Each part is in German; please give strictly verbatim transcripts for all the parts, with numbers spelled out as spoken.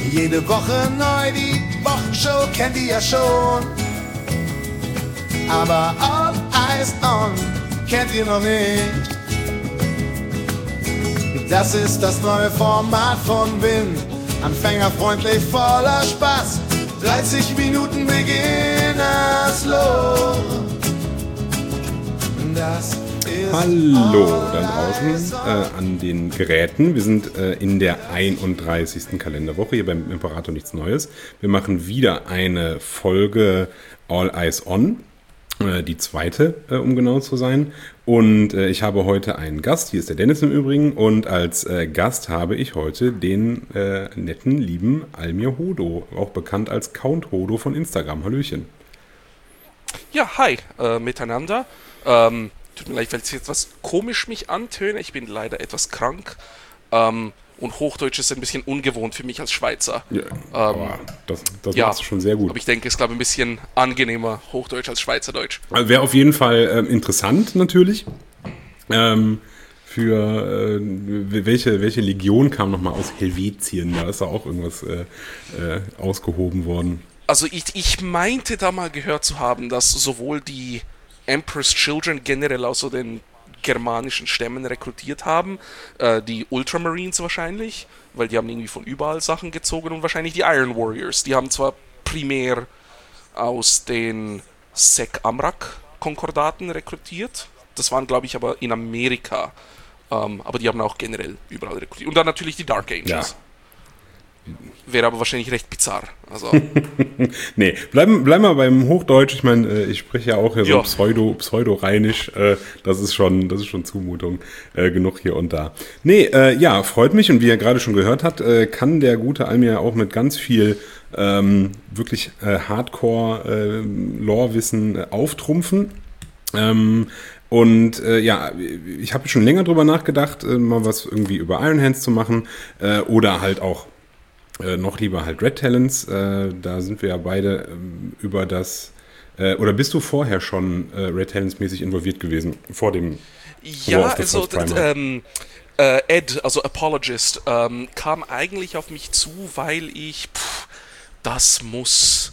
Jede Woche neu, die Wochenshow kennt ihr ja schon. Aber All Eyes On kennt ihr noch nicht. Das ist das neue Format von Win. Anfängerfreundlich, voller Spaß. dreißig Minuten beginnerslos. Das ist Hallo da draußen äh, an den Geräten. Wir sind äh, in der einunddreißigsten Kalenderwoche hier beim Imperator nichts Neues. Wir machen wieder eine Folge All Eyes On, äh, die zweite, äh, um genau zu sein. Und äh, ich habe heute einen Gast, hier ist der Dennis im Übrigen. Und als äh, Gast habe ich heute den äh, netten, lieben Almir Hodo, auch bekannt als Count Hodo von Instagram. Hallöchen. Ja, hi, äh, miteinander. Ähm, tut mir leid, weil es jetzt etwas komisch mich antöne. Ich bin leider etwas krank. Ähm, und Hochdeutsch ist ein bisschen ungewohnt für mich als Schweizer. Ja, ähm, aber das, das ja, machst du schon sehr gut. Aber ich denke, es ist, glaube ich, ein bisschen angenehmer Hochdeutsch als Schweizerdeutsch. Also wäre auf jeden Fall ähm, interessant natürlich. Ähm, für äh, welche, welche Legion kam nochmal aus Helvetien? Da ist da auch irgendwas äh, äh, ausgehoben worden. Also ich, ich meinte da mal gehört zu haben, dass sowohl die Emperor's Children generell aus so den germanischen Stämmen rekrutiert haben, äh, die Ultramarines wahrscheinlich, weil die haben irgendwie von überall Sachen gezogen, und wahrscheinlich die Iron Warriors. Die haben zwar primär aus den Sek-Amrak-Konkordaten rekrutiert, das waren, glaube ich, aber in Amerika, ähm, aber die haben auch generell überall rekrutiert. Und dann natürlich die Dark Angels. Ja. Wäre aber wahrscheinlich recht bizarr. Also. Nee, bleiben bleib mal beim Hochdeutsch. Ich meine, ich spreche ja auch hier so Ja. Pseudo, Pseudo-Rheinisch. Äh, das ist schon, das ist schon Zumutung äh, genug hier und da. Nee, äh, ja, freut mich. Und wie ihr gerade schon gehört habt, äh, kann der gute Almir auch mit ganz viel ähm, wirklich äh, Hardcore-Lore-Wissen äh, auftrumpfen. Ähm, Und äh, ja, ich habe schon länger drüber nachgedacht, äh, mal was irgendwie über Iron Hands zu machen äh, oder halt auch äh, noch lieber halt Red Talents. Äh, da sind wir ja beide ähm, über das, äh, oder bist du vorher schon äh, Red Talents mäßig involviert gewesen, vor dem Ja, War of the also False Primer? d- ähm, äh, Ed, also Apologist, ähm, kam eigentlich auf mich zu, weil ich, pff, das muss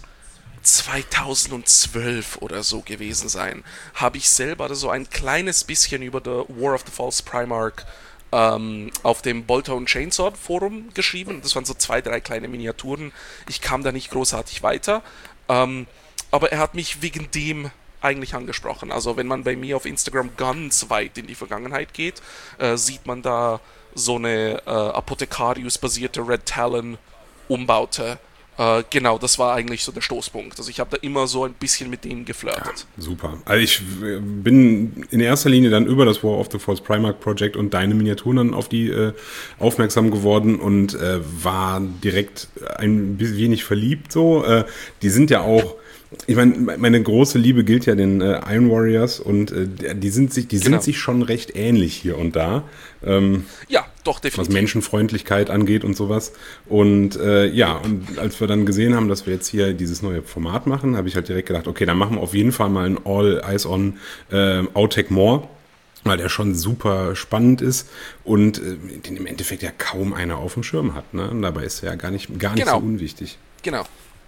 zweitausendzwölf oder so gewesen sein, habe ich selber so ein kleines bisschen über The War of the False Primarch ähm, auf dem Bolter und Chainsword Forum geschrieben. Das waren so zwei, drei kleine Miniaturen. Ich kam da nicht großartig weiter, ähm, aber er hat mich wegen dem eigentlich angesprochen. Also wenn man bei mir auf Instagram ganz weit in die Vergangenheit geht, äh, sieht man da so eine äh, Apothecarius-basierte Red Talon Umbaute. Äh, genau, das war eigentlich so der Stoßpunkt. Also ich habe da immer so ein bisschen mit denen geflirtet. Super. Also ich äh, bin in erster Linie dann über das War of the False Primarch Project und deine Miniaturen dann auf die äh, aufmerksam geworden und äh, war direkt ein wenig verliebt so. Äh, die sind ja auch, ich meine, meine große Liebe gilt ja den äh, Iron Warriors und äh, die sind sich, die Genau. sind sich schon recht ähnlich hier und da. Ähm, Ja, doch, was definitiv. Menschenfreundlichkeit angeht und sowas. Und äh, ja, und als wir dann gesehen haben, dass wir jetzt hier dieses neue Format machen, habe ich halt direkt gedacht, okay, dann machen wir auf jeden Fall mal ein All Eyes On äh, Outtake More, weil der schon super spannend ist und äh, den im Endeffekt ja kaum einer auf dem Schirm hat. Ne? Und dabei ist er ja gar nicht, gar nicht Genau. so unwichtig. Genau.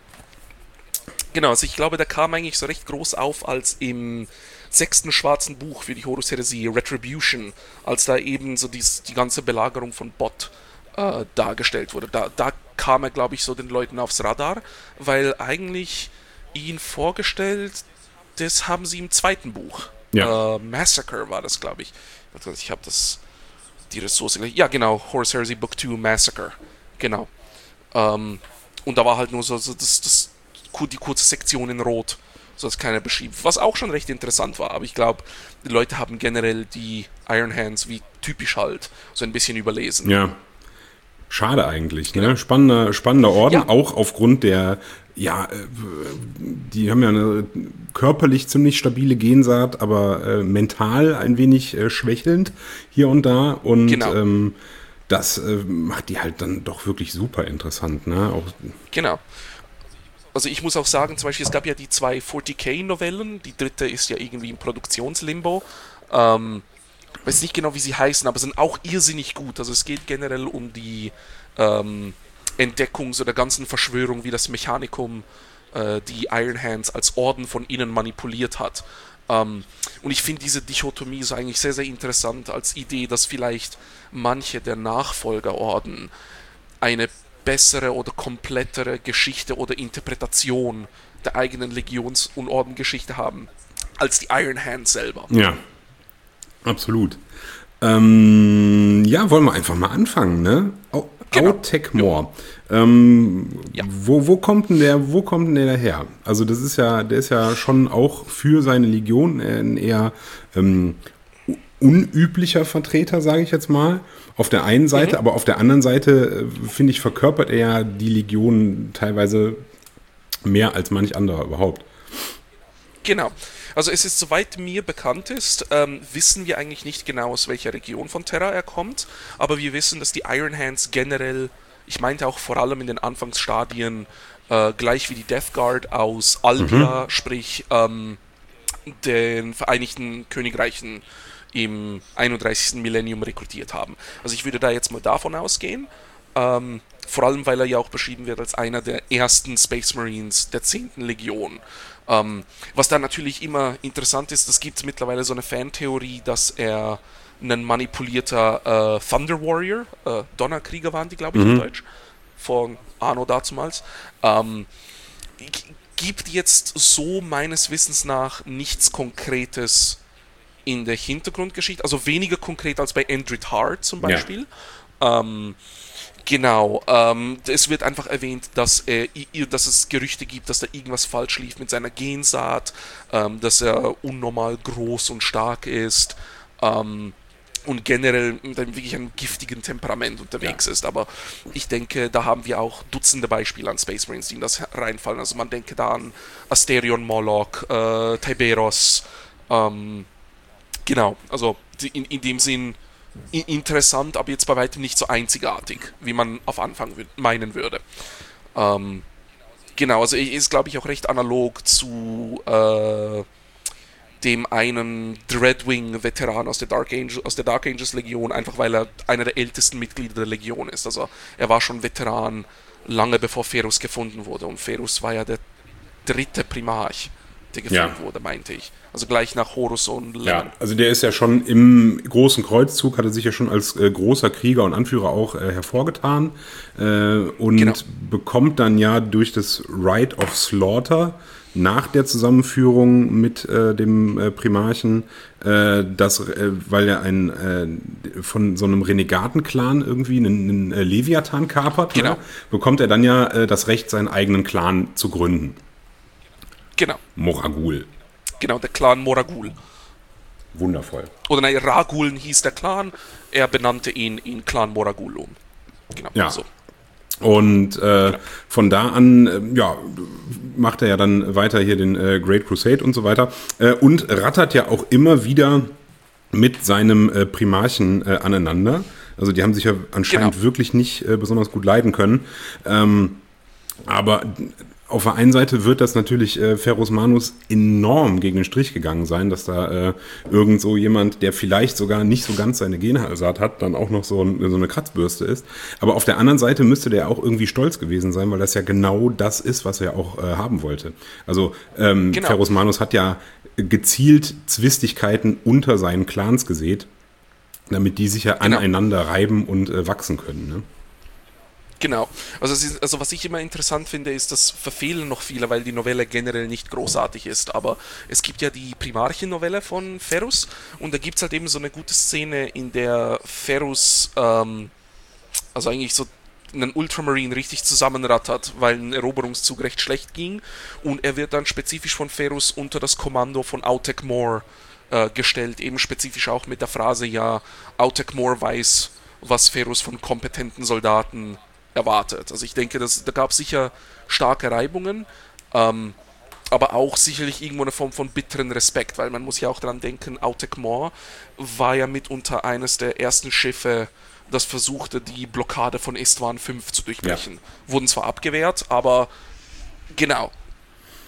Genau, also ich glaube, der kam eigentlich so recht groß auf, als im sechsten schwarzen Buch für die Horus-Heresie, Retribution, als da eben so dies, die ganze Belagerung von Bot äh, dargestellt wurde. Da, da kam er, glaube ich, so den Leuten aufs Radar, weil eigentlich ihn vorgestellt, das haben sie im zweiten Buch. Ja. Äh, Massacre war das, glaube ich. Warte, Ich habe das, die Ressource gleich. Ja, genau, Horus Heresy Book zwei Massacre. Genau. Ähm, und da war halt nur so, so das, das, die kurze Sektion in Rot, so als keiner beschrieben, was auch schon recht interessant war, aber ich glaube, die Leute haben generell die Iron Hands, wie typisch halt, so ein bisschen überlesen. Ja. Schade eigentlich, ne? Spannender, spannender Orden, Ja. auch aufgrund der, ja, äh, die haben ja eine körperlich ziemlich stabile Gensaat, aber äh, mental ein wenig äh, schwächelnd hier und da. Und Genau. ähm, das äh, macht die halt dann doch wirklich super interessant, ne? Auch, Genau. Also ich muss auch sagen, zum Beispiel, es gab ja die zwei vierzig K-Novellen, die dritte ist ja irgendwie im Produktionslimbo. Ähm, weiß nicht genau, wie sie heißen, aber sind auch irrsinnig gut. Also es geht generell um die ähm, Entdeckung so der ganzen Verschwörung, wie das Mechanicum äh, die Iron Hands als Orden von innen manipuliert hat. Ähm, und ich finde diese Dichotomie so eigentlich sehr, sehr interessant als Idee, dass vielleicht manche der Nachfolgerorden eine bessere oder komplettere Geschichte oder Interpretation der eigenen Legions- und Ordengeschichte haben, als die Iron Hands selber. Ja, absolut. Ähm, ja, wollen wir einfach mal anfangen, ne? Au- Genau. Autechmore. Ähm, Ja. wo, wo kommt denn der, wo kommt denn der her? Also das ist ja, der ist ja schon auch für seine Legion ein eher ähm, unüblicher Vertreter, sage ich jetzt mal. Auf der einen Seite, Mhm. aber auf der anderen Seite, äh, finde ich, verkörpert er ja die Legion teilweise mehr als manch anderer überhaupt. Genau. Also es ist, soweit mir bekannt ist, ähm, wissen wir eigentlich nicht genau, aus welcher Region von Terra er kommt, aber wir wissen, dass die Iron Hands generell, ich meinte auch vor allem in den Anfangsstadien, äh, gleich wie die Death Guard aus Albia, mhm. sprich ähm, den Vereinigten Königreichen im einunddreißigsten Millennium rekrutiert haben. Also ich würde da jetzt mal davon ausgehen, ähm, vor allem weil er ja auch beschrieben wird als einer der ersten Space Marines der zehnten Legion. Ähm, was dann natürlich immer interessant ist, es gibt mittlerweile so eine Fantheorie, dass er ein manipulierter äh, Thunder Warrior, äh, Donnerkrieger waren die, glaube ich, Mhm. auf Deutsch, von Anno dazumals, ähm, g- gibt jetzt so meines Wissens nach nichts Konkretes in der Hintergrundgeschichte, also weniger konkret als bei Endred Hart zum Beispiel. Ja. Ähm, Genau, ähm, es wird einfach erwähnt, dass, er, dass es Gerüchte gibt, dass da irgendwas falsch lief mit seiner Gensaat, ähm, dass er unnormal groß und stark ist ähm, und generell mit einem wirklich einem giftigen Temperament unterwegs ja. ist. Aber ich denke, da haben wir auch Dutzende Beispiele an Space Marines, die in das reinfallen. Also man denke da an Asterion Moloch, äh, Tiberos, ähm, genau, also in, in dem Sinn interessant, aber jetzt bei weitem nicht so einzigartig, wie man auf Anfang meinen würde. Ähm, genau, also ist, glaube ich, auch recht analog zu äh, dem einen Dreadwing-Veteran aus der Dark Angel, aus der Dark Angels Legion, einfach weil er einer der ältesten Mitglieder der Legion ist. Also er war schon Veteran lange bevor Ferus gefunden wurde, und Ferus war ja der dritte Primarch, der gefunden ja. wurde, meinte ich. Also gleich nach Horus und Lemon. Ja, also der ist ja schon im großen Kreuzzug, hat er sich ja schon als äh, großer Krieger und Anführer auch äh, hervorgetan äh, und genau. bekommt dann ja durch das Rite of Slaughter nach der Zusammenführung mit äh, dem äh, Primarchen, äh, das, äh, weil er ein, äh, von so einem Renegaten-Clan irgendwie einen, einen äh, Leviathan kapert, genau. ne? bekommt er dann ja äh, das Recht, seinen eigenen Clan zu gründen. Genau. Moragul. Genau, der Clan Moragul. Wundervoll. Oder nein, Raguln hieß der Clan, er benannte ihn in Clan Moragul um. Genau, ja. so. Und äh, genau. von da an, äh, ja, macht er ja dann weiter hier den äh, Great Crusade und so weiter. Äh, und rattert ja auch immer wieder mit seinem äh, Primarchen äh, aneinander. Also die haben sich ja anscheinend genau. wirklich nicht äh, besonders gut leiden können. Ähm, aber auf der einen Seite wird das natürlich äh, Ferrus Manus enorm gegen den Strich gegangen sein, dass da äh, irgend so jemand, der vielleicht sogar nicht so ganz seine Gensaat hat, dann auch noch so, ein, so eine Kratzbürste ist. Aber auf der anderen Seite müsste der auch irgendwie stolz gewesen sein, weil das ja genau das ist, was er auch äh, haben wollte. Also ähm, genau. Ferrus Manus hat ja gezielt Zwistigkeiten unter seinen Clans gesät, damit die sich ja genau. aneinander reiben und äh, wachsen können, ne? Genau. Also, es ist, also was ich immer interessant finde, ist, das verfehlen noch viele, weil die Novelle generell nicht großartig ist. Aber es gibt ja die Primarchen-Novelle von Ferrus und da gibt es halt eben so eine gute Szene, in der Ferrus, ähm, also eigentlich so einen Ultramarine richtig zusammenrattert, weil ein Eroberungszug recht schlecht ging, und er wird dann spezifisch von Ferrus unter das Kommando von Autechmore äh, gestellt, eben spezifisch auch mit der Phrase, ja, Autechmore weiß, was Ferrus von kompetenten Soldaten erwartet. Also ich denke, dass, da gab es sicher starke Reibungen, ähm, aber auch sicherlich irgendwo eine Form von bitteren Respekt, weil man muss ja auch daran denken, Autechmore war ja mitunter eines der ersten Schiffe, das versuchte, die Blockade von Istvan fünf zu durchbrechen. Ja. Wurden zwar abgewehrt, aber genau.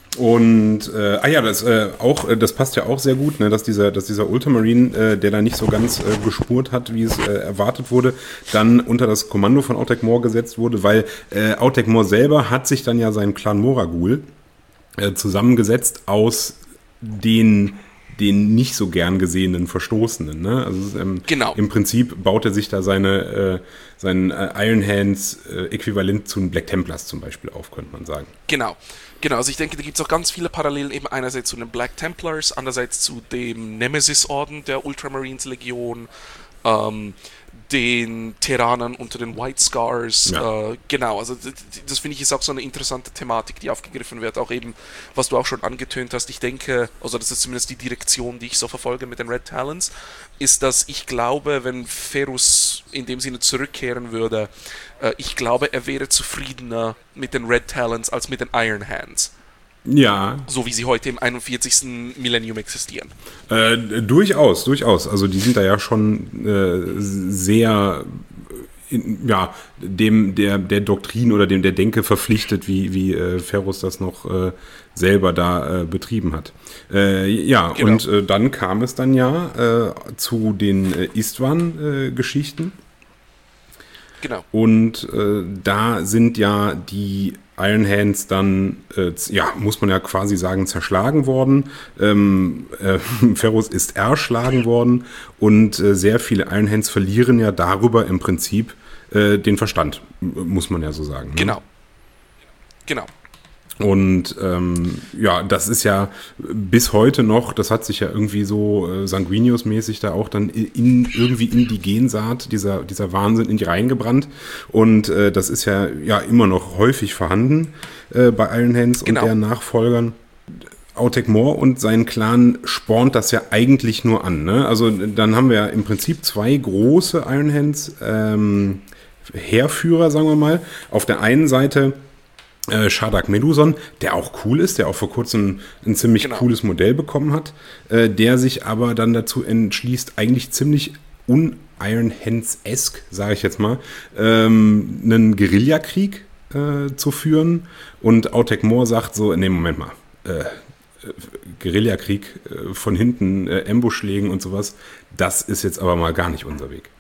Und äh, ah ja, das äh, auch, äh, das passt ja auch sehr gut, ne, dass dieser, dass dieser Ultramarine, äh, der da nicht so ganz äh, gespurt hat, wie es äh, erwartet wurde, dann unter das Kommando von Autek Mor gesetzt wurde, weil äh, Autek Mor selber hat sich dann ja seinen Clan Moragul äh, zusammengesetzt aus den den nicht so gern gesehenen Verstoßenen. Ne? Also ähm, genau. Im Prinzip baut er sich da seine äh, seinen äh, Iron Hands äh, äquivalent zu den Black Templars zum Beispiel auf, könnte man sagen. Genau. Genau, also ich denke, da gibt es auch ganz viele Parallelen, eben einerseits zu den Black Templars, andererseits zu dem Nemesis-Orden der Ultramarines-Legion, ähm, den Terranern unter den White Scars, ja. äh, genau, also das, das finde ich ist auch so eine interessante Thematik, die aufgegriffen wird, auch eben, was du auch schon angetönt hast, ich denke, also das ist zumindest die Direktion, die ich so verfolge mit den Red Talons, ist, dass ich glaube, wenn Ferus in dem Sinne zurückkehren würde, äh, ich glaube, er wäre zufriedener mit den Red Talons als mit den Iron Hands. Ja. So wie sie heute im einundvierzigsten Millennium existieren. Äh, durchaus, durchaus. Also die sind da ja schon äh, sehr in, ja, dem der, der Doktrin oder dem der Denke verpflichtet, wie, wie äh, Ferus das noch äh, selber da äh, betrieben hat. Äh, ja, genau. Und äh, dann kam es dann ja äh, zu den äh, Istvan-Geschichten. Äh, genau. Und äh, da sind ja die Iron Hands dann, äh, ja, muss man ja quasi sagen, zerschlagen worden. Ähm, äh, Ferus ist erschlagen worden und äh, sehr viele Iron Hands verlieren ja darüber im Prinzip äh, den Verstand, muss man ja so sagen. Ne? Genau. Genau. Und ähm, ja, das ist ja bis heute noch, das hat sich ja irgendwie so äh, Sanguinius-mäßig da auch dann in, irgendwie in die Gensaat, dieser, dieser Wahnsinn in die Reihen gebrannt. Und äh, das ist ja, ja immer noch häufig vorhanden äh, bei Iron Hands genau. und deren Nachfolgern. Autek Mor und sein Clan spornt das ja eigentlich nur an. Ne? Also dann haben wir ja im Prinzip zwei große Iron Hands ähm, Heerführer, sagen wir mal. Auf der einen Seite Äh, Shardak Meduson, der auch cool ist, der auch vor kurzem ein ziemlich genau. cooles Modell bekommen hat, äh, der sich aber dann dazu entschließt, eigentlich ziemlich un-Iron Hands-esque, sage ich jetzt mal, ähm, einen Guerillakrieg äh, zu führen. Und Autek Mor sagt so, nee, Moment mal, äh, Guerillakrieg äh, von hinten, äh, Ambush legen und sowas, das ist jetzt aber mal gar nicht unser Weg.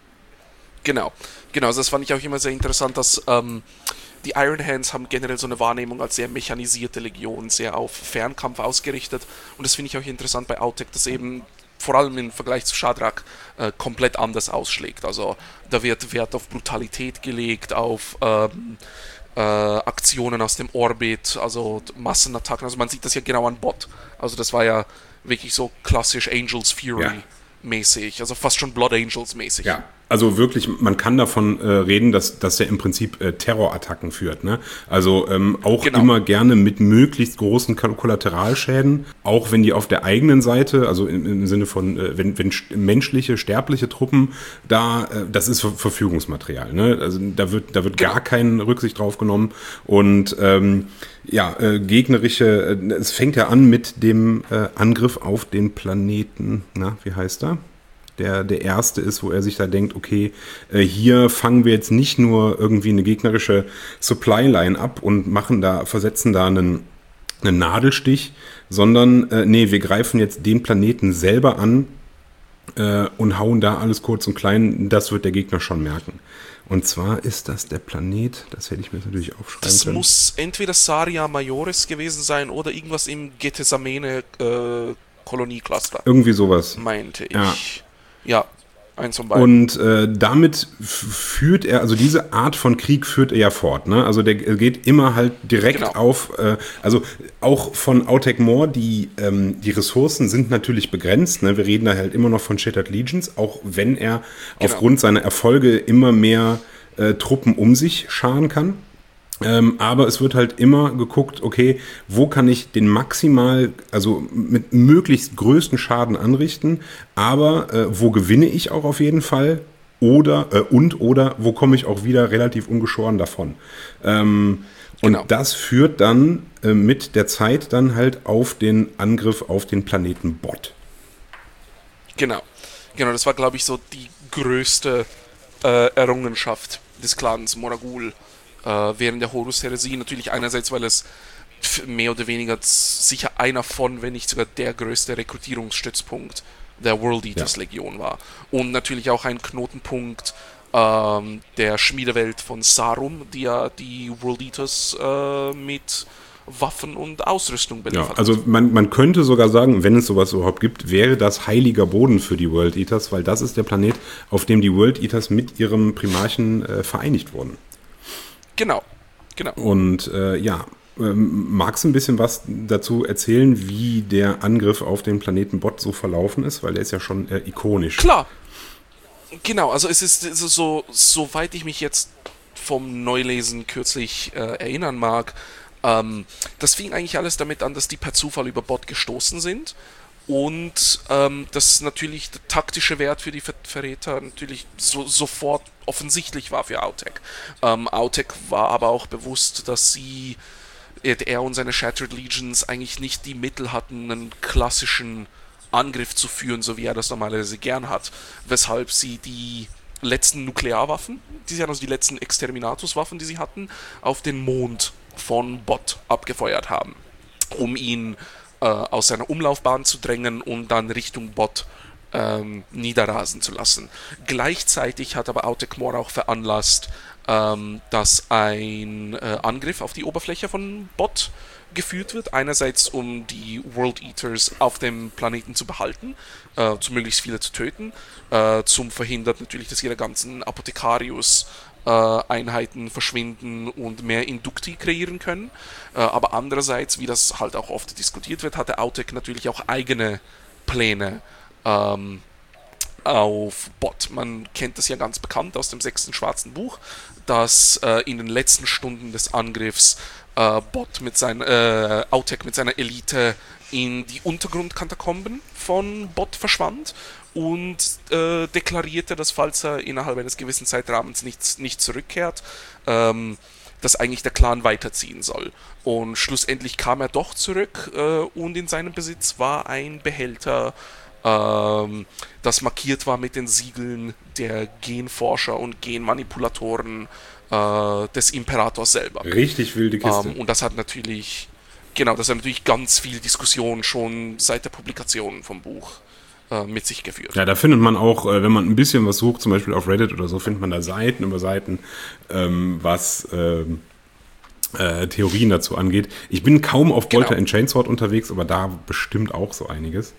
Genau, genau, also das fand ich auch immer sehr interessant, dass ähm, die Iron Hands haben generell so eine Wahrnehmung als sehr mechanisierte Legion, sehr auf Fernkampf ausgerichtet. Und das finde ich auch interessant bei Autek, dass eben vor allem im Vergleich zu Shardak äh, komplett anders ausschlägt. Also da wird Wert auf Brutalität gelegt, auf ähm, äh, Aktionen aus dem Orbit, also Massenattacken. Also man sieht das ja genau an Bot. Also das war ja wirklich so klassisch Angels Fury. Ja. mäßig, also fast schon Blood Angels mäßig. Ja, also wirklich, man kann davon äh, reden, dass, dass er im Prinzip äh, Terrorattacken führt. Ne? Also ähm, auch genau. immer gerne mit möglichst großen Kollateralschäden, auch wenn die auf der eigenen Seite, also im, im Sinne von, äh, wenn, wenn menschliche, sterbliche Truppen da, äh, das ist Ver- Verfügungsmaterial. Ne? Also da wird, da wird genau. gar keine Rücksicht drauf genommen. Und ähm, ja, äh, gegnerische, äh, es fängt ja an mit dem äh, Angriff auf den Planeten, na, wie heißt er? Der, der erste ist, wo er sich da denkt, okay, äh, hier fangen wir jetzt nicht nur irgendwie eine gegnerische Supply-Line ab und machen da, versetzen da einen, einen Nadelstich, sondern äh, nee, wir greifen jetzt den Planeten selber an äh, und hauen da alles kurz und klein, das wird der Gegner schon merken. Und zwar ist das der Planet, das hätte ich mir natürlich aufschreiben das können. Das muss entweder Saria Majoris gewesen sein oder irgendwas im Gethsemane äh, Koloniecluster. Irgendwie sowas. Meinte ich. Ja. Ja, eins von beiden. Und äh, damit f- führt er, also diese Art von Krieg führt er ja fort. Ne? Also der geht immer halt direkt genau. auf, äh, also auch von Autek Mor, die, ähm, die Ressourcen sind natürlich begrenzt. Ne? Wir reden da halt immer noch von Shattered Legions, auch wenn er genau. aufgrund seiner Erfolge immer mehr äh, Truppen um sich scharen kann. Ähm, aber es wird halt immer geguckt, okay, wo kann ich den maximal, also mit möglichst größten Schaden anrichten, aber äh, wo gewinne ich auch auf jeden Fall oder äh, und oder wo komme ich auch wieder relativ ungeschoren davon. Ähm, genau. Und das führt dann äh, mit der Zeit dann halt auf den Angriff auf den Planeten Bot. Genau, genau, das war glaube ich so die größte äh, Errungenschaft des Clans Moragul während der Horus-Heresie. Natürlich einerseits, weil es mehr oder weniger sicher einer von, wenn nicht sogar der größte Rekrutierungsstützpunkt der World Eaters ja. Legion war. Und natürlich auch ein Knotenpunkt ähm, der Schmiedewelt von Sarum, die ja die World Eaters äh, mit Waffen und Ausrüstung beliefert. Ja, also man, man könnte sogar sagen, wenn es sowas überhaupt gibt, wäre das heiliger Boden für die World Eaters, weil das ist der Planet, auf dem die World Eaters mit ihrem Primarchen äh, vereinigt wurden. Genau, genau. Und äh, ja, ähm, magst du ein bisschen was dazu erzählen, wie der Angriff auf den Planeten Bot so verlaufen ist? Weil der ist ja schon äh, ikonisch. Klar. Genau, also es ist, es ist so, soweit ich mich jetzt vom Neulesen kürzlich äh, erinnern mag, Ähm, das fing eigentlich alles damit an, dass die per Zufall über Bot gestoßen sind und ähm, das natürlich der taktische Wert für die Ver Verräter natürlich so, sofort offensichtlich war für Autek. Ähm, Autek war aber auch bewusst, dass sie, er und seine Shattered Legions eigentlich nicht die Mittel hatten, einen klassischen Angriff zu führen, so wie er das normalerweise gern hat, weshalb sie die letzten Nuklearwaffen, die sie hatten, also die letzten Exterminatus-Waffen, die sie hatten, auf den Mond von Bot abgefeuert haben, um ihn äh, aus seiner Umlaufbahn zu drängen und dann Richtung Bot ähm, niederrasen zu lassen. Gleichzeitig hat aber Autek Mor auch veranlasst, ähm, dass ein äh, Angriff auf die Oberfläche von Bot geführt wird. Einerseits, um die World Eaters auf dem Planeten zu behalten, äh, zu möglichst viele zu töten, äh, zum verhindert natürlich, dass ihre ganzen Apothekarius Einheiten verschwinden und mehr Indukti kreieren können. Aber andererseits, wie das halt auch oft diskutiert wird, hatte Autek natürlich auch eigene Pläne ähm, auf Bot. Man kennt das ja ganz bekannt aus dem sechsten Schwarzen Buch, dass äh, in den letzten Stunden des Angriffs äh, Bot mit sein, äh, Autek mit seiner Elite in die Untergrundkatakomben von Bot verschwand und äh, deklarierte, dass falls er innerhalb eines gewissen Zeitrahmens nicht, nicht zurückkehrt, ähm, dass eigentlich der Clan weiterziehen soll. Und schlussendlich kam er doch zurück äh, und in seinem Besitz war ein Behälter, ähm, das markiert war mit den Siegeln der Genforscher und Genmanipulatoren äh, des Imperators selber. Richtig wilde Kiste. Ähm, und das hat natürlich, genau, das hat natürlich ganz viel Diskussion schon seit der Publikation vom Buch mit sich geführt. Ja, da findet man auch, wenn man ein bisschen was sucht, zum Beispiel auf Reddit oder so, findet man da Seiten über Seiten, ähm, was ähm, äh, Theorien dazu angeht. Ich bin kaum auf Bolter genau. and Chainsword unterwegs, aber da bestimmt auch so einiges.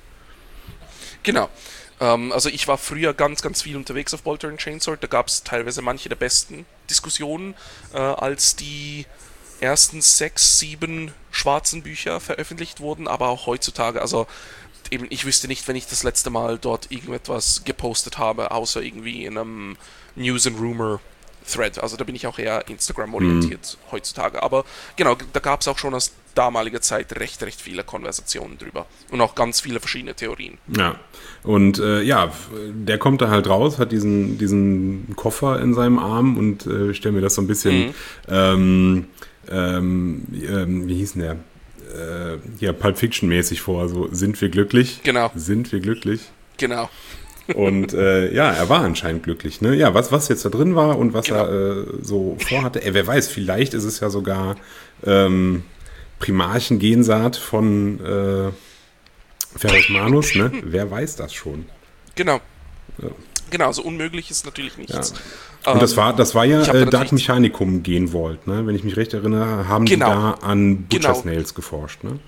Genau. Ähm, also ich war früher ganz, ganz viel unterwegs auf Bolter and Chainsword. Da gab es teilweise manche der besten Diskussionen, äh, als die ersten sechs, sieben schwarzen Bücher veröffentlicht wurden, aber auch heutzutage, also eben, ich wüsste nicht, wenn ich das letzte Mal dort irgendetwas gepostet habe, außer irgendwie in einem News and Rumor Thread. Also da bin ich auch eher Instagram orientiert mhm. heutzutage. Aber genau, da gab es auch schon aus damaliger Zeit recht, recht viele Konversationen drüber. Und auch ganz viele verschiedene Theorien. Ja, und äh, ja, der kommt da halt raus, hat diesen, diesen Koffer in seinem Arm und äh, ich stelle mir das so ein bisschen, mhm. ähm, ähm, ähm, wie hieß denn der? Äh, ja, Pulp Fiction mäßig vor, so sind wir glücklich? Genau. Sind wir glücklich? Genau. Und äh, ja, er war anscheinend glücklich. Ne? Ja, was, was jetzt da drin war und was genau. er äh, so vorhatte, ey, wer weiß, vielleicht ist es ja sogar ähm, Primarchen-Gensaat von äh, Ferrus Manus, ne? Wer weiß das schon? Genau. Ja. Genau, so unmöglich ist natürlich nichts. Ja. Und das war, das war ja äh, Dark Mechanicum Genvault, ne? Wenn ich mich recht erinnere, haben genau. die da an Butcher genau. Snails geforscht, ne?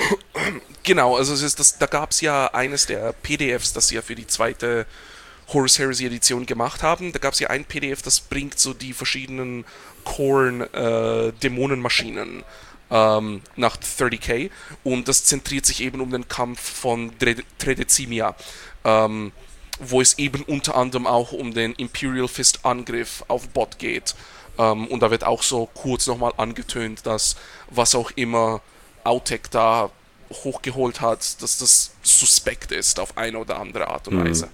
Genau, also es ist das, da gab es ja eines der P D Fs, das sie ja für die zweite Horus Heresy Edition gemacht haben. Da gab es ja ein P D F, das bringt so die verschiedenen Korn äh, Dämonenmaschinen ähm, nach dreißig K und das zentriert sich eben um den Kampf von Tredecimia. Ähm, wo es eben unter anderem auch um den Imperial Fist Angriff auf Bot geht. Ähm, und da wird auch so kurz nochmal angetönt, dass was auch immer Autek da hochgeholt hat, dass das suspekt ist auf eine oder andere Art und Weise.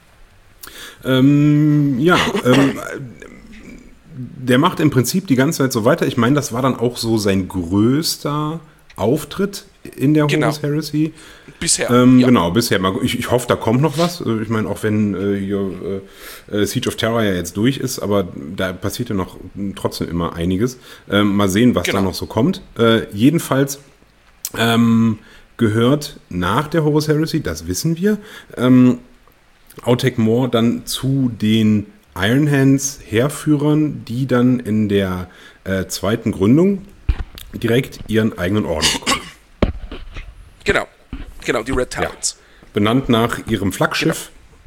Ähm, ja, ähm, der macht im Prinzip die ganze Zeit so weiter. Ich meine, das war dann auch so sein größter Auftritt in der Genau. Horus Heresy. Bisher. Ähm, ja. Genau, bisher. Mal- Ich, ich hoffe, da kommt noch was. Ich meine, auch wenn äh, hier, äh, Siege of Terror ja jetzt durch ist, aber da passiert ja noch trotzdem immer einiges. Ähm, mal sehen, was Genau. da noch so kommt. Äh, jedenfalls ähm, gehört nach der Horus Heresy, das wissen wir, ähm, Autek Mor dann zu den Iron Hands Heerführern, die dann in der äh, zweiten Gründung direkt ihren eigenen Orden bekommen. Genau. Genau, die Red Talons. Benannt nach ihrem Flaggschiff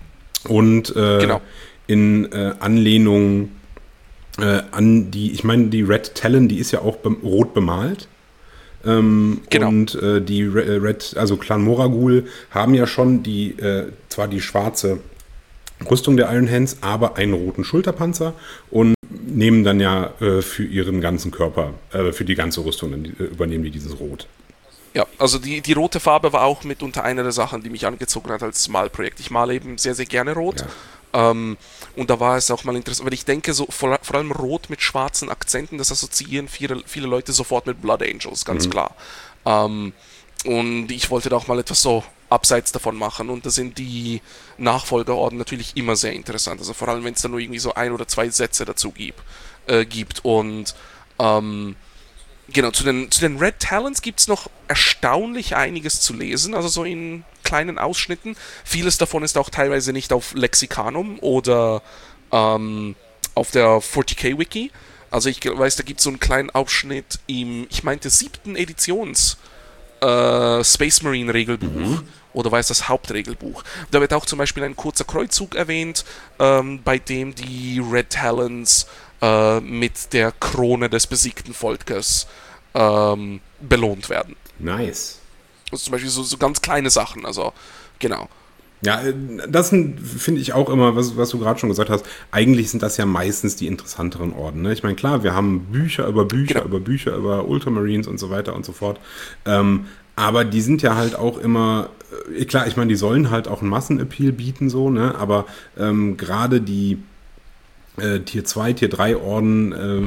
und äh, Genau. in äh, Anlehnung äh, an die, ich meine, die Red Talon, die ist ja auch be- rot bemalt. Ähm, Genau. Und äh, die Re- Red, also Clan Moragul haben ja schon die, äh, zwar die schwarze Rüstung der Iron Hands, aber einen roten Schulterpanzer und nehmen dann ja äh, für ihren ganzen Körper, äh, für die ganze Rüstung, dann, äh, übernehmen die dieses Rot. Ja, also die, die rote Farbe war auch mitunter eine der Sachen, die mich angezogen hat als Malprojekt. Ich male eben sehr, sehr gerne rot. Ähm, und da war es auch mal interessant, weil ich denke, so vor, vor allem rot mit schwarzen Akzenten, das assoziieren viele, viele Leute sofort mit Blood Angels, ganz klar. Ähm, und ich wollte da auch mal etwas so abseits davon machen. Und da sind die Nachfolgerorden natürlich immer sehr interessant. Also vor allem, wenn es da nur irgendwie so ein oder zwei Sätze dazu gibt. Äh, gibt. Und ähm, genau, zu den, zu den Red Talons gibt es noch erstaunlich einiges zu lesen, also so in kleinen Ausschnitten. Vieles davon ist auch teilweise nicht auf Lexicanum oder ähm, auf der forty K Wiki. Also ich weiß, da gibt es so einen kleinen Ausschnitt im, ich meinte, siebten Editions äh, Space Marine Regelbuch. Oder war es das Hauptregelbuch? Da wird auch zum Beispiel ein kurzer Kreuzzug erwähnt, ähm, bei dem die Red Talons äh, mit der Krone des besiegten Volkes ähm, belohnt werden. Nice. Also zum Beispiel so, so ganz kleine Sachen, also genau. Ja, äh, das sind, finde ich auch immer, was, was du gerade schon gesagt hast, eigentlich sind das ja meistens die interessanteren Orden. Ne? Ich meine, klar, wir haben Bücher über Bücher, Genau. über Bücher, über Ultramarines und so weiter und so fort. Ähm, aber die sind ja halt auch immer, äh, klar, ich meine, die sollen halt auch einen Massenappeal bieten, so, ne? Aber ähm, gerade die äh, Tier zwei, Tier drei Orden, äh,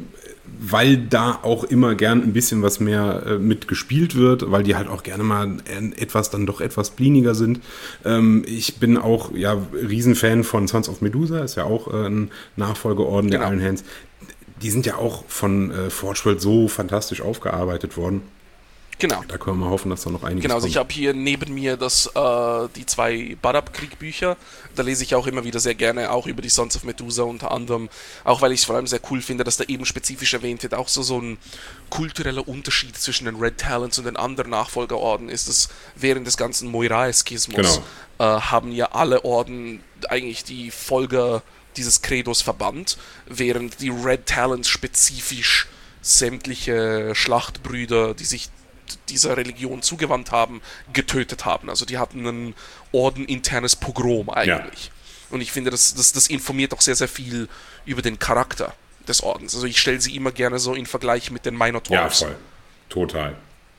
weil da auch immer gern ein bisschen was mehr äh, mit gespielt wird, weil die halt auch gerne mal äh, etwas, dann doch etwas bliniger sind. Ähm, ich bin auch, ja, Riesenfan von Sons of Medusa, ist ja auch äh, ein Nachfolgeorden der Genau. Iron Hands. Die sind ja auch von äh, Forge World so fantastisch aufgearbeitet worden. Genau. Da können wir mal hoffen, dass da noch einiges Genau, also kommt. ich habe hier neben mir das, äh, die zwei Badab-Krieg-Bücher. Da lese ich auch immer wieder sehr gerne, auch über die Sons of Medusa unter anderem. Auch weil ich es vor allem sehr cool finde, dass da eben spezifisch erwähnt wird, auch so, so ein kultureller Unterschied zwischen den Red Talons und den anderen Nachfolgerorden ist, dass während des ganzen Moirae-Skismus Genau. äh, haben ja alle Orden eigentlich die Folge dieses Credos verbannt, während die Red Talons spezifisch sämtliche Schlachtbrüder, die sich dieser Religion zugewandt haben, getötet haben. Also die hatten ein ordeninternes Pogrom eigentlich. Und ich finde, das, das, das informiert auch sehr, sehr viel über den Charakter des Ordens. Also ich stelle sie immer gerne so in Vergleich mit den Ja, Minotaurs. voll. Total.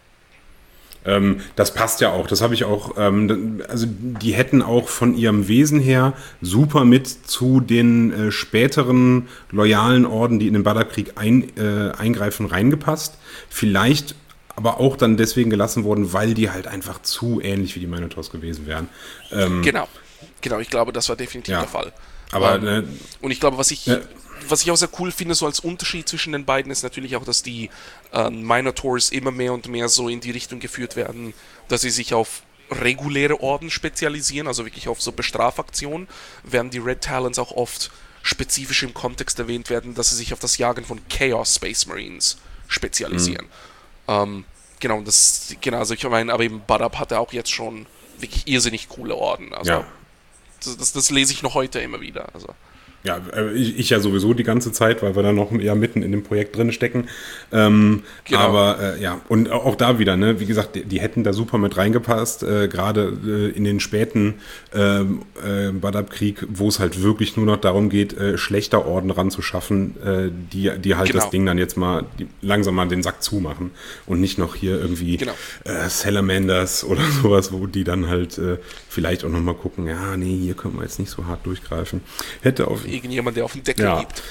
Ähm, das passt ja auch. Das habe ich auch. Ähm, also die hätten auch von ihrem Wesen her super mit zu den äh, späteren loyalen Orden, die in den Badab-Krieg ein, äh, eingreifen, reingepasst. Vielleicht aber auch dann deswegen gelassen worden, weil die halt einfach zu ähnlich wie die Minotaurs gewesen wären. Ähm, Genau. Genau, ich glaube, das war definitiv Ja. der Fall. aber Ähm, äh, Und ich glaube, was ich, Ja. was ich auch sehr cool finde, so als Unterschied zwischen den beiden, ist natürlich auch, dass die äh, Minotaurs immer mehr und mehr so in die Richtung geführt werden, dass sie sich auf reguläre Orden spezialisieren, also wirklich auf so Bestrafaktionen, während die Red Talons auch oft spezifisch im Kontext erwähnt werden, dass sie sich auf das Jagen von Chaos Space Marines spezialisieren. Ähm, genau, und das, genau, also ich meine, aber eben Badab hatte auch jetzt schon wirklich irrsinnig coole Orden. Also ja. das, das, das lese ich noch heute immer wieder. Also. Ja, äh, ich, ich ja sowieso die ganze Zeit, weil wir da noch eher mitten in dem Projekt drin stecken. Ähm, Genau. Aber äh, ja, und auch da wieder, ne, wie gesagt, die, die hätten da super mit reingepasst, äh, gerade äh, in den späten ähm, äh, Badab-Krieg, wo es halt wirklich nur noch darum geht, äh, schlechter Orden ranzuschaffen, äh, die, die halt Genau. das Ding dann jetzt mal die, langsam mal den Sack zumachen und nicht noch hier irgendwie Genau. äh, Salamanders oder sowas, wo die dann halt äh, vielleicht auch nochmal gucken, ja, nee, hier können wir jetzt nicht so hart durchgreifen. Hätte auf irgendjemand, der auf den Deckel Ja. gibt.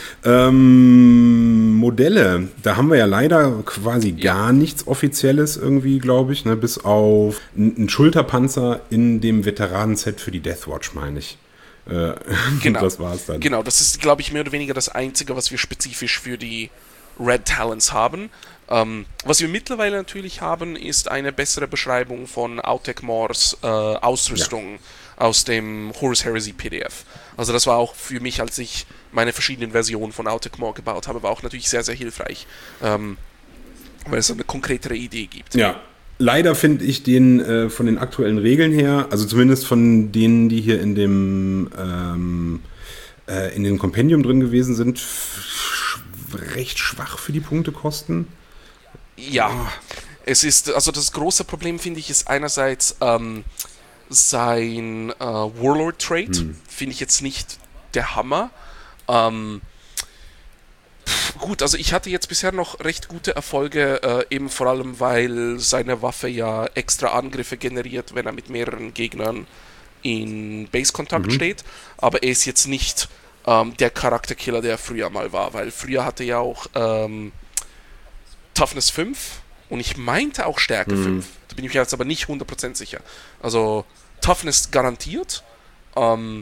Ähm, Modelle, da haben wir ja leider quasi Ja. gar nichts Offizielles irgendwie, glaube ich, ne? Bis auf einen Schulterpanzer in dem Veteranenset für die Deathwatch, meine ich. Äh, Genau. Das war's dann. Genau, das ist, glaube ich, mehr oder weniger das Einzige, was wir spezifisch für die Red Talons haben. Ähm, was wir mittlerweile natürlich haben, ist eine bessere Beschreibung von Autek Mors äh, Ausrüstung aus dem Horus Heresy P D F. Also das war auch für mich, als ich meine verschiedenen Versionen von Autek Mor gebaut habe, war auch natürlich sehr, sehr hilfreich, ähm, weil es eine konkretere Idee gibt. Ja. Leider finde ich den äh, von den aktuellen Regeln her, also zumindest von denen, die hier in dem ähm, äh, in dem Kompendium drin gewesen sind, sch recht schwach für die Punktekosten. Ja, es ist, also das große Problem, finde ich, ist einerseits ähm, sein äh, Warlord-Trait, Hm. finde ich jetzt nicht der Hammer. Ähm, pff, gut, also ich hatte jetzt bisher noch recht gute Erfolge, äh, eben vor allem, weil seine Waffe ja extra Angriffe generiert, wenn er mit mehreren Gegnern in Base-Kontakt Mhm. steht. Aber er ist jetzt nicht ähm, der Charakterkiller, der er früher mal war, weil früher hatte er ja auch ähm, Toughness fünf und ich meinte auch Stärke Mhm. fünf. Da bin ich mir jetzt aber nicht hundert Prozent sicher. Also Toughness garantiert. Ähm,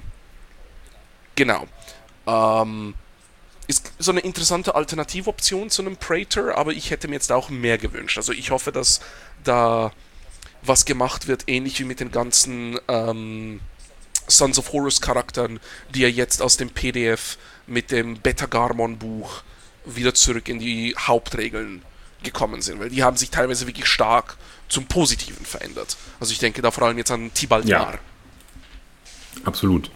genau. Ähm, ist so eine interessante Alternativoption zu einem Praetor, aber ich hätte mir jetzt auch mehr gewünscht. Also ich hoffe, dass da was gemacht wird, ähnlich wie mit den ganzen ähm, Sons of Horus Charakteren, die ja jetzt aus dem P D F mit dem Beta-Garmon-Buch wieder zurück in die Hauptregeln gekommen sind, weil die haben sich teilweise wirklich stark zum Positiven verändert. Also ich denke da vor allem jetzt an Tibalt Ja. Mar. Absolut.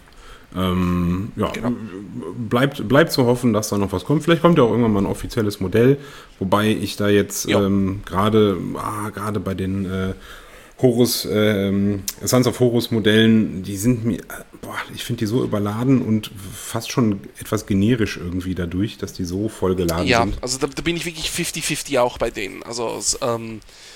Ähm, ja, Genau. bleibt, bleibt zu hoffen, dass da noch was kommt. Vielleicht kommt ja auch irgendwann mal ein offizielles Modell, wobei ich da jetzt Ja. ähm, gerade ah, gerade bei den äh, Horus, ähm, Sons of Horus Modellen, die sind mir, boah, ich finde die so überladen und fast schon etwas generisch irgendwie dadurch, dass die so voll geladen Ja, sind. also da, da bin ich wirklich fifty fifty auch bei denen. Also s- ähm,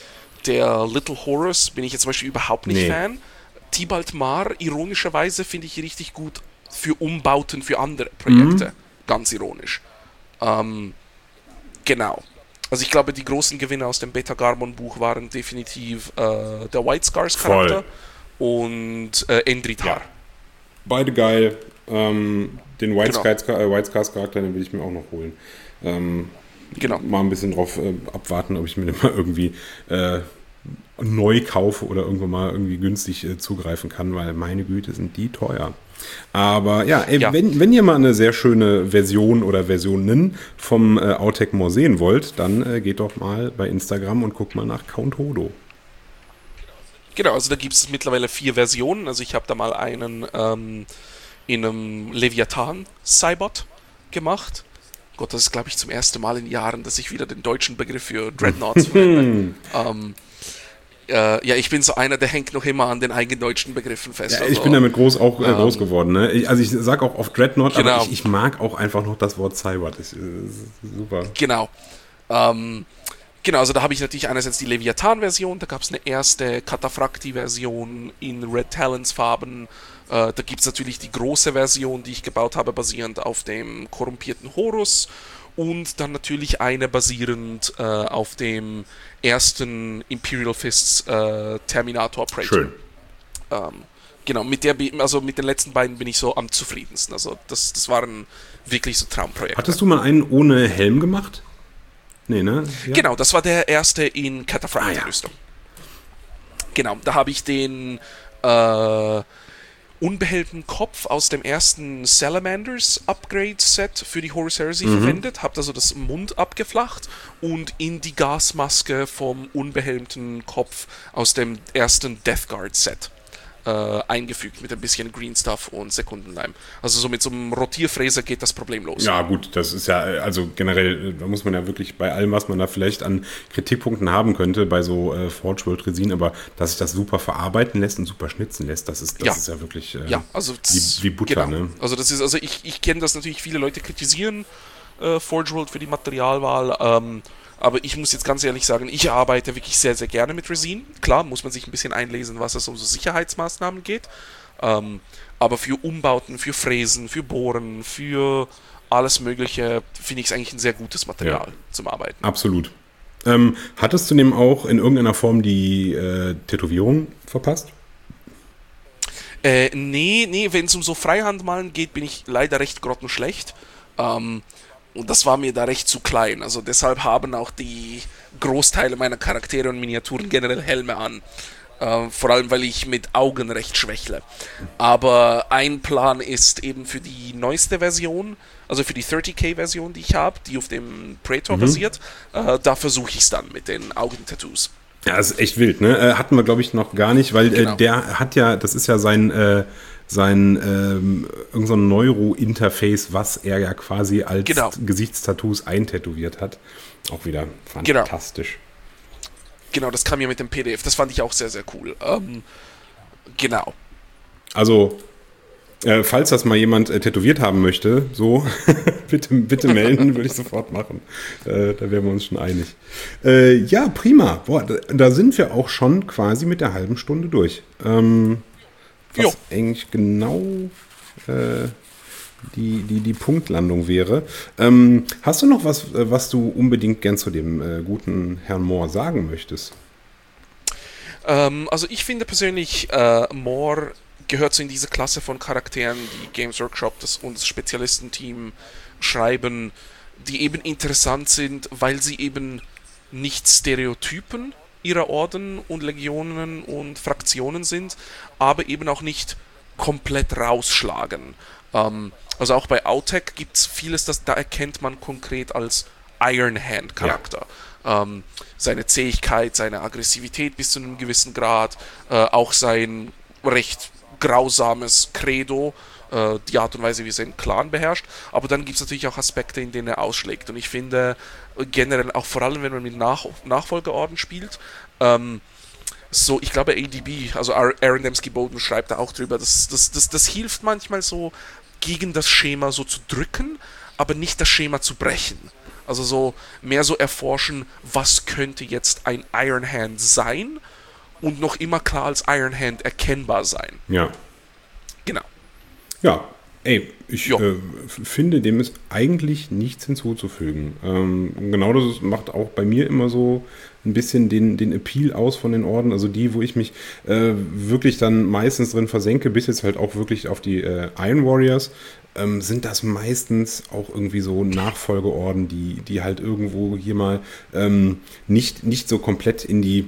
der Little Horus bin ich jetzt zum Beispiel überhaupt nicht Nee. Fan. Tibalt Mar, ironischerweise, finde ich richtig gut für Umbauten für andere Projekte. Ganz ironisch. Ähm, genau. Also ich glaube, die großen Gewinner aus dem Beta-Garmon-Buch waren definitiv äh, der White Scars-Charakter und äh, Endritar. Ja. Beide geil. Ähm, den White, Genau. Skies, äh, White Scars Charakter, den will ich mir auch noch holen. Ähm, Genau. mal ein bisschen drauf äh, abwarten, ob ich mir den mal irgendwie äh, neu kaufe oder irgendwann mal irgendwie günstig äh, zugreifen kann, weil meine Güte sind die teuer. Aber ja, ey, Ja. Wenn, wenn ihr mal eine sehr schöne Version oder Versionen vom äh, Autek Mor sehen wollt, dann äh, geht doch mal bei Instagram und guckt mal nach Count Hodo. Genau, also da gibt es mittlerweile vier Versionen. Also ich habe da mal einen ähm, in einem Leviathan-Cybot gemacht. Gott, das ist, glaube ich, zum ersten Mal in Jahren, dass ich wieder den deutschen Begriff für Dreadnoughts verwende. ähm, äh, ja, ich bin so einer, der hängt noch immer an den eigenen deutschen Begriffen fest. Ja, ich also, bin damit groß, auch äh, ähm, groß geworden. Ne? Ich, also ich sag auch oft Dreadnought, Genau. aber ich, ich mag auch einfach noch das Wort Cybot. Das ist, das ist super. Genau. Ähm, genau, also da habe ich natürlich einerseits die Leviathan-Version, da gab es eine erste Cataphracti-Version in Red Talons-Farben. Äh, da gibt es natürlich die große Version, die ich gebaut habe, basierend auf dem korrumpierten Horus. Und dann natürlich eine basierend äh, auf dem ersten Imperial Fists äh, Terminator Praetor. Schön. Ähm, genau, mit der, bi- also mit den letzten beiden bin ich so am zufriedensten. Also das, das waren wirklich so Traumprojekte. Hattest du mal einen ohne Helm gemacht? Nee, ne? Ja. Genau, das war der erste in Ah, Cataphracti-Rüstung. Genau, da habe ich den äh, unbehelmten Kopf aus dem ersten Salamanders Upgrade Set für die Horus Heresy Mhm. verwendet, habe also das Mund abgeflacht und in die Gasmaske vom unbehelmten Kopf aus dem ersten Death Guard Set äh, eingefügt mit ein bisschen Green Stuff und Sekundenleim. Also so mit so einem Rotierfräser geht das problemlos. Ja, gut, das ist ja, also generell, da muss man ja wirklich bei allem, was man da vielleicht an Kritikpunkten haben könnte, bei so äh, Forge World Resin, aber dass sich das super verarbeiten lässt und super schnitzen lässt, das ist, das Ja. ist ja wirklich äh, Ja, also wie, wie Butter, genau. ne? Also das ist, also ich, ich kenne das natürlich, viele Leute kritisieren äh, Forge World für die Materialwahl, ähm, aber ich muss jetzt ganz ehrlich sagen, ich arbeite wirklich sehr, sehr gerne mit Resin. Klar, muss man sich ein bisschen einlesen, was es um so Sicherheitsmaßnahmen geht, Ähm, aber für Umbauten, für Fräsen, für Bohren, für alles Mögliche finde ich es eigentlich ein sehr gutes Material Ja. zum Arbeiten. Absolut. Ähm, hattest du dem auch in irgendeiner Form die äh, Tätowierung verpasst? Äh, nee, nee, wenn es um so Freihandmalen geht, bin ich leider recht grottenschlecht. Ähm, und das war mir da recht zu klein. Also deshalb haben auch die Großteile meiner Charaktere und Miniaturen generell Helme an. Äh, vor allem, weil ich mit Augen recht schwächle. Aber ein Plan ist eben für die neueste Version, also für die dreißig K-Version, die ich habe, die auf dem Praetor basiert, äh, da versuche ich es dann mit den Augentattoos. Ja, das ist echt wild, ne? Äh, hatten wir, glaube ich, noch gar nicht, weil Genau. äh, der hat ja, das ist ja sein, äh, sein ähm, irgend so ein Neuro-Interface, was er ja quasi als Genau. Gesichtstattoos eintätowiert hat. Auch wieder fantastisch. Genau, das kam ja mit dem P D F. Das fand ich auch sehr, sehr cool. Ähm, genau. Also, äh, falls das mal jemand äh, tätowiert haben möchte, so, bitte, bitte melden, würde ich sofort machen. Äh, da wären wir uns schon einig. Äh, ja, prima. Boah, da, da sind wir auch schon quasi mit der halben Stunde durch. Ähm, was Jo. eigentlich genau äh, die, die, die Punktlandung wäre. Ähm, hast du noch was, äh, was du unbedingt gern zu dem äh, guten Herrn Moore sagen möchtest? Ähm, also ich finde persönlich, äh, Moore gehört so in diese Klasse von Charakteren, die Games Workshop das, und das Spezialistenteam schreiben, die eben interessant sind, weil sie eben nicht Stereotypen ihrer Orden und Legionen und Fraktionen sind, aber eben auch nicht komplett rausschlagen. Ähm, also auch bei Autek gibt es vieles, das da erkennt man konkret als Iron Hand Charakter. Ja. Ähm, seine Zähigkeit, seine Aggressivität bis zu einem gewissen Grad, äh, auch sein recht grausames Credo, äh, die Art und Weise, wie er seinen Clan beherrscht. Aber dann gibt es natürlich auch Aspekte, in denen er ausschlägt. Und ich finde äh, generell, auch vor allem, wenn man mit Nach Nachfolgeorden spielt, ähm, so, ich glaube, A D B, also Aaron Dembski-Bowden schreibt da auch drüber, das, das, das, das hilft manchmal so, gegen das Schema so zu drücken, aber nicht das Schema zu brechen. Also so mehr so erforschen, was könnte jetzt ein Iron Hand sein und noch immer klar als Iron Hand erkennbar sein. Ja. Genau. Ja, ey, ich Jo. äh, finde, dem ist eigentlich nichts hinzuzufügen. Ähm, genau das ist, macht auch bei mir immer so ein bisschen den, den Appeal aus von den Orden. Also die, wo ich mich äh, wirklich dann meistens drin versenke, bis jetzt halt auch wirklich auf die äh, Iron Warriors, ähm, sind das meistens auch irgendwie so Nachfolgeorden, die, die halt irgendwo hier mal ähm, nicht, nicht so komplett in die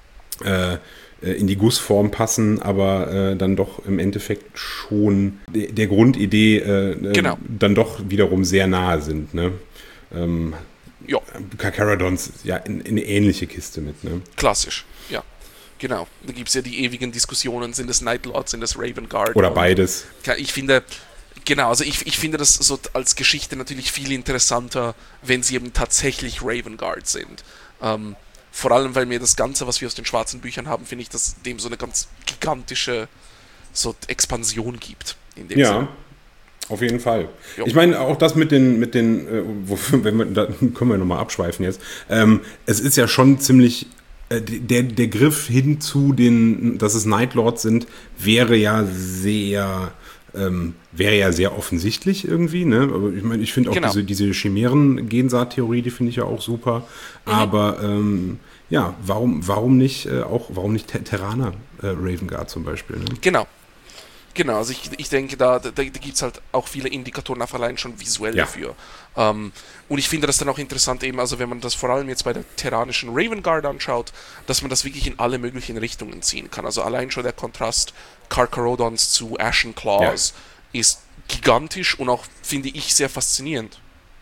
äh, in die Gussform passen, aber äh, dann doch im Endeffekt schon de der Grundidee äh, Genau. dann doch wiederum sehr nahe sind. Ne? Ähm, Ja, Carcharodons ja in, in eine ähnliche Kiste mit. Ne? klassisch. Ja, genau. Da gibt es ja die ewigen Diskussionen, sind es Night Lords, sind es Raven Guard? Oder und beides. Ich finde, genau, also ich, ich finde das so als Geschichte natürlich viel interessanter, wenn sie eben tatsächlich Raven Guard sind. Ähm, Vor allem, weil mir das Ganze, was wir aus den schwarzen Büchern haben, finde ich, dass dem so eine ganz gigantische so Expansion gibt. In dem Ja, Sinne. auf jeden Fall. Jo. Ich meine, auch das mit den, mit den, äh, wofür, wenn wir, da können wir nochmal abschweifen jetzt. Ähm, es ist ja schon ziemlich, äh, der, der Griff hin zu den, dass es Night Lords sind, wäre ja sehr, ähm, wäre ja sehr offensichtlich irgendwie, ne? Aber ich meine, ich finde auch Genau. diese, diese Chimären-Gensaat-Theorie, die finde ich ja auch super. Mhm. Aber ähm, ja, warum, warum nicht äh, auch, warum nicht Ter Terraner äh, Raven Guard zum Beispiel? Ne? Genau. Genau, also ich, ich denke, da, da, da gibt es halt auch viele Indikatoren, einfach allein schon visuell Ja. dafür. Ähm, und ich finde das dann auch interessant, eben, also wenn man das vor allem jetzt bei der terranischen Raven Guard anschaut, dass man das wirklich in alle möglichen Richtungen ziehen kann. Also allein schon der Kontrast Carcharodons zu Ashen Claws ist gigantisch und auch, finde ich, sehr faszinierend.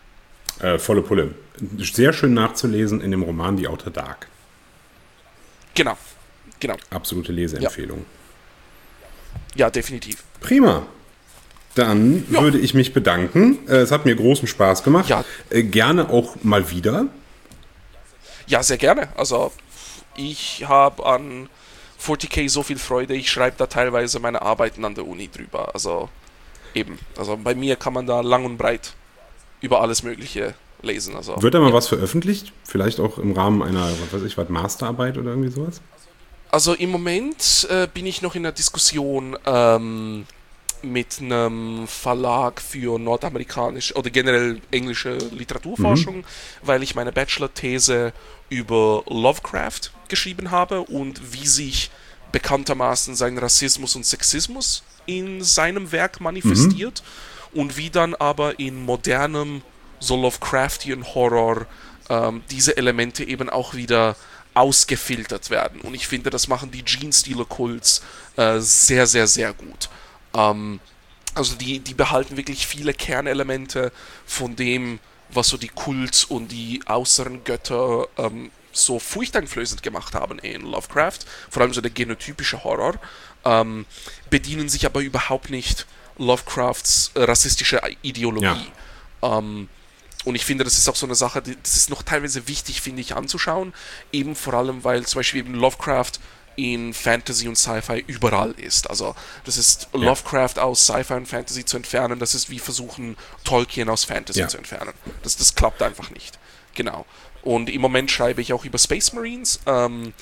Äh, volle Pulle. Sehr schön nachzulesen in dem Roman The Outer Dark. Genau, genau. Absolute Leseempfehlung. Ja, definitiv. Prima. Dann Ja. würde ich mich bedanken. Äh, es hat mir großen Spaß gemacht. Ja. Äh, gerne auch mal wieder. Ja, sehr gerne. Also ich habe an vierzig K so viel Freude, ich schreibe da teilweise meine Arbeiten an der Uni drüber. Also eben, also bei mir kann man da lang und breit über alles Mögliche lesen. Also, Wird da mal ja. was veröffentlicht? Vielleicht auch im Rahmen einer, was weiß ich, was, Masterarbeit oder irgendwie sowas? Also im Moment äh, bin ich noch in der Diskussion ähm, mit einem Verlag für nordamerikanische oder generell englische Literaturforschung, mhm. weil ich meine Bachelor-These über Lovecraft geschrieben habe und wie sich bekanntermaßen sein Rassismus und Sexismus in seinem Werk manifestiert mhm. und wie dann aber in modernem, so Lovecraftian Horror ähm, diese Elemente eben auch wieder ausgefiltert werden. Und ich finde, das machen die Gene-Stealer-Kults äh, sehr, sehr, sehr gut. Ähm, also die, die behalten wirklich viele Kernelemente von dem, was so die Kults und die äußeren Götter ähm, so furchteinflößend gemacht haben in Lovecraft, vor allem so der genotypische Horror, ähm, bedienen sich aber überhaupt nicht Lovecrafts äh, rassistische Ideologie. Ja. Ähm, und ich finde, das ist auch so eine Sache, die, das ist noch teilweise wichtig, finde ich, anzuschauen, eben vor allem, weil zum Beispiel eben Lovecraft in Fantasy und Sci-Fi überall ist. Also das ist ja. Lovecraft aus Sci-Fi und Fantasy zu entfernen, das ist wie versuchen, Tolkien aus Fantasy ja. zu entfernen. Das, das klappt einfach nicht. Genau. Und im Moment schreibe ich auch über Space Marines, ähm,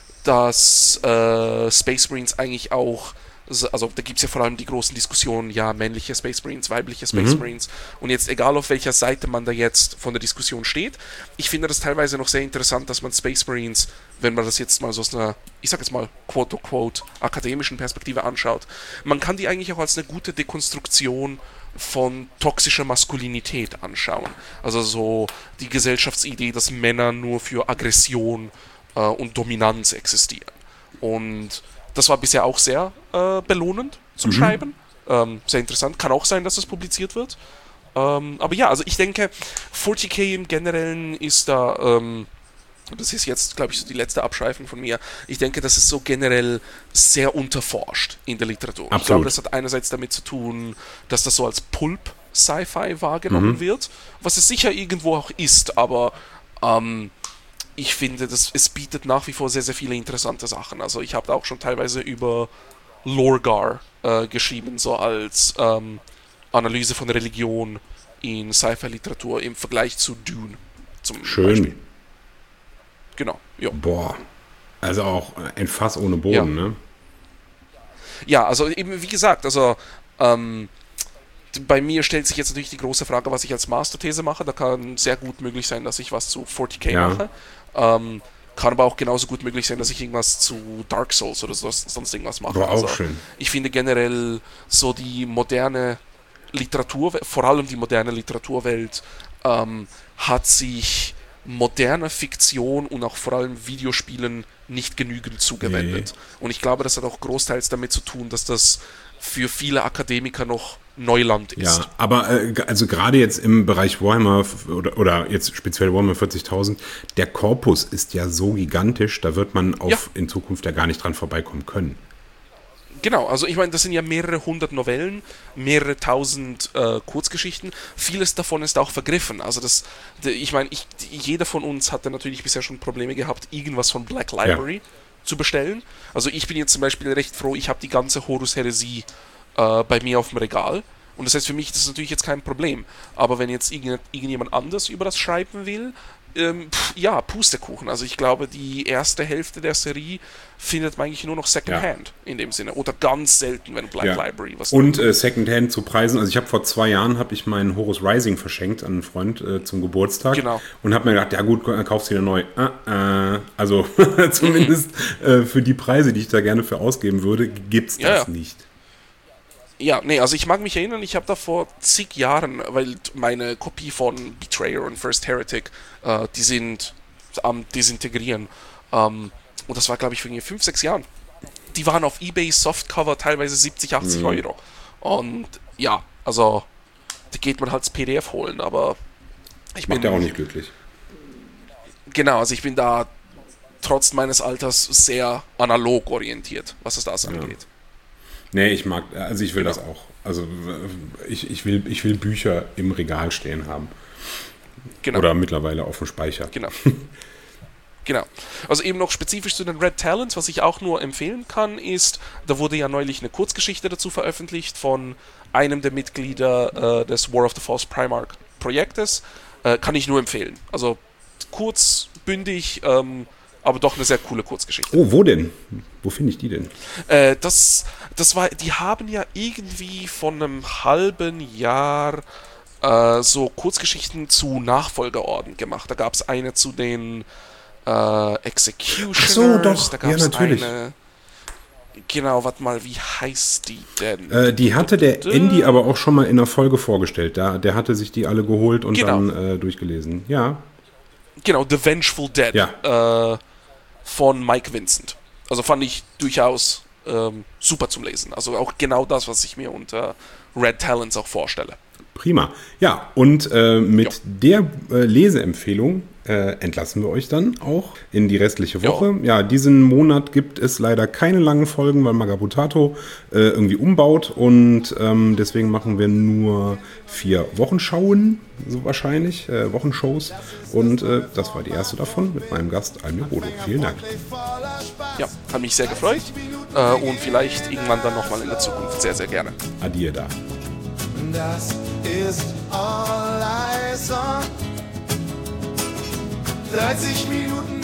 dass äh, Space Marines eigentlich auch, also da gibt es ja vor allem die großen Diskussionen, ja, männliche Space Marines, weibliche Space mhm. Marines. Und jetzt, egal auf welcher Seite man da jetzt von der Diskussion steht, ich finde das teilweise noch sehr interessant, dass man Space Marines, wenn man das jetzt mal so aus einer, ich sag jetzt mal, quote-unquote, akademischen Perspektive anschaut, man kann die eigentlich auch als eine gute Dekonstruktion von toxischer Maskulinität anschauen. Also so die Gesellschaftsidee, dass Männer nur für Aggression äh, und Dominanz existieren. Und das war bisher auch sehr äh, belohnend zum mhm. Schreiben. Ähm, sehr interessant. Kann auch sein, dass das publiziert wird. Ähm, aber ja, also ich denke, vierzig K im Generellen ist da, ähm, das ist jetzt, glaube ich, so die letzte Abschweifung von mir. Ich denke, das ist so generell sehr unterforscht in der Literatur. Absolut. Ich glaube, das hat einerseits damit zu tun, dass das so als Pulp-Sci-Fi wahrgenommen mhm. wird, was es sicher irgendwo auch ist, aber ähm, ich finde, das, es bietet nach wie vor sehr, sehr viele interessante Sachen. Also ich habe da auch schon teilweise über Lorgar äh, geschrieben, so als ähm, Analyse von Religion in Sci-Fi-Literatur im Vergleich zu Dune zum Schön. Beispiel. Genau, ja. Boah, also auch ein Fass ohne Boden, ja. ne? Ja, also eben wie gesagt, also ähm, bei mir stellt sich jetzt natürlich die große Frage, was ich als Masterthese mache. Da kann sehr gut möglich sein, dass ich was zu vierzig K ja. mache. Ähm, kann aber auch genauso gut möglich sein, dass ich irgendwas zu Dark Souls oder so, sonst irgendwas mache. Boah, auch also, schön. Ich finde generell so die moderne Literatur, vor allem die moderne Literaturwelt, ähm, hat sich moderner Fiktion und auch vor allem Videospielen nicht genügend zugewendet. Nee. Und ich glaube, das hat auch großteils damit zu tun, dass das für viele Akademiker noch Neuland ist. Ja, aber äh, also gerade jetzt im Bereich Warhammer oder, oder jetzt speziell Warhammer vierzigtausend, der Korpus ist ja so gigantisch, da wird man auf ja. in Zukunft ja gar nicht dran vorbeikommen können. Genau, also ich meine, das sind ja mehrere hundert Novellen, mehrere tausend äh, Kurzgeschichten. Vieles davon ist auch vergriffen. Also das, ich meine, ich, jeder von uns hatte natürlich bisher schon Probleme gehabt, irgendwas von Black Library ja. zu bestellen. Also ich bin jetzt zum Beispiel recht froh, ich habe die ganze Horus Heresie äh, bei mir auf dem Regal. Und das heißt, für mich ist das natürlich jetzt kein Problem. Aber wenn jetzt irgend, irgendjemand anders über das schreiben will, ähm, pff, ja, Pustekuchen. Also ich glaube, die erste Hälfte der Serie findet man eigentlich nur noch Secondhand ja. in dem Sinne. Oder ganz selten, wenn Black ja. Library was... Und äh, Secondhand zu Preisen. Also ich habe vor zwei Jahren habe ich meinen Horus Rising verschenkt an einen Freund äh, zum Geburtstag. Genau. Und habe mir gedacht, ja gut, kaufst du wieder neu. Äh, äh, also zumindest mhm. äh, für die Preise, die ich da gerne für ausgeben würde, gibt's ja, das ja. nicht. Ja, nee, also ich mag mich erinnern, ich habe da vor zig Jahren, weil meine Kopie von Betrayer und First Heretic, äh, die sind am Desintegrieren. Ähm, und das war, glaube ich, vor fünf, sechs Jahren. Die waren auf eBay Softcover teilweise siebzig, achtzig mhm. Euro. Und ja, also, die geht man halt als P D F holen, aber ich Macht bin... ja auch nicht glücklich. Genau, also ich bin da trotz meines Alters sehr analog orientiert, was es das angeht. Ja. Nee, ich mag, also ich will genau. das auch. Also ich, ich, will, ich will Bücher im Regal stehen haben. Genau. Oder mittlerweile auf dem Speicher. Genau. Genau. Also eben noch spezifisch zu den Red Talents, was ich auch nur empfehlen kann, ist, da wurde ja neulich eine Kurzgeschichte dazu veröffentlicht von einem der Mitglieder äh, des War of the False Primarch Projektes. Äh, kann ich nur empfehlen. Also kurz, bündig, ähm, aber doch eine sehr coole Kurzgeschichte. Oh, wo denn? Wo finde ich die denn? Äh, das, das war, die haben ja irgendwie von einem halben Jahr äh, so Kurzgeschichten zu Nachfolgerorden gemacht. Da gab es eine zu den äh, Executioners. Ach so, doch. Da gab es ja, natürlich. eine. Genau, warte mal, wie heißt die denn? Äh, die hatte der Andy aber auch schon mal in der Folge vorgestellt. Da, der hatte sich die alle geholt und Genau. dann äh, durchgelesen. Ja. Genau, The Vengeful Dead Ja. äh, von Mike Vincent. Also fand ich durchaus ähm, super zum Lesen. Also auch genau das, was ich mir unter Red Talons auch vorstelle. Prima. Ja, und äh, mit Jo. der äh, Leseempfehlung äh, entlassen wir euch dann auch in die restliche Woche. Jo. Ja, diesen Monat gibt es leider keine langen Folgen, weil Magabotato äh, irgendwie umbaut und ähm, deswegen machen wir nur vier Wochenschauen, so wahrscheinlich, äh, Wochenshows und äh, das war die erste davon mit meinem Gast Almir Bodo. Vielen Dank. Ja, hat mich sehr gefreut äh, und vielleicht irgendwann dann nochmal in der Zukunft sehr, sehr gerne. Adieu da. Das ist all I saw. dreißig Minuten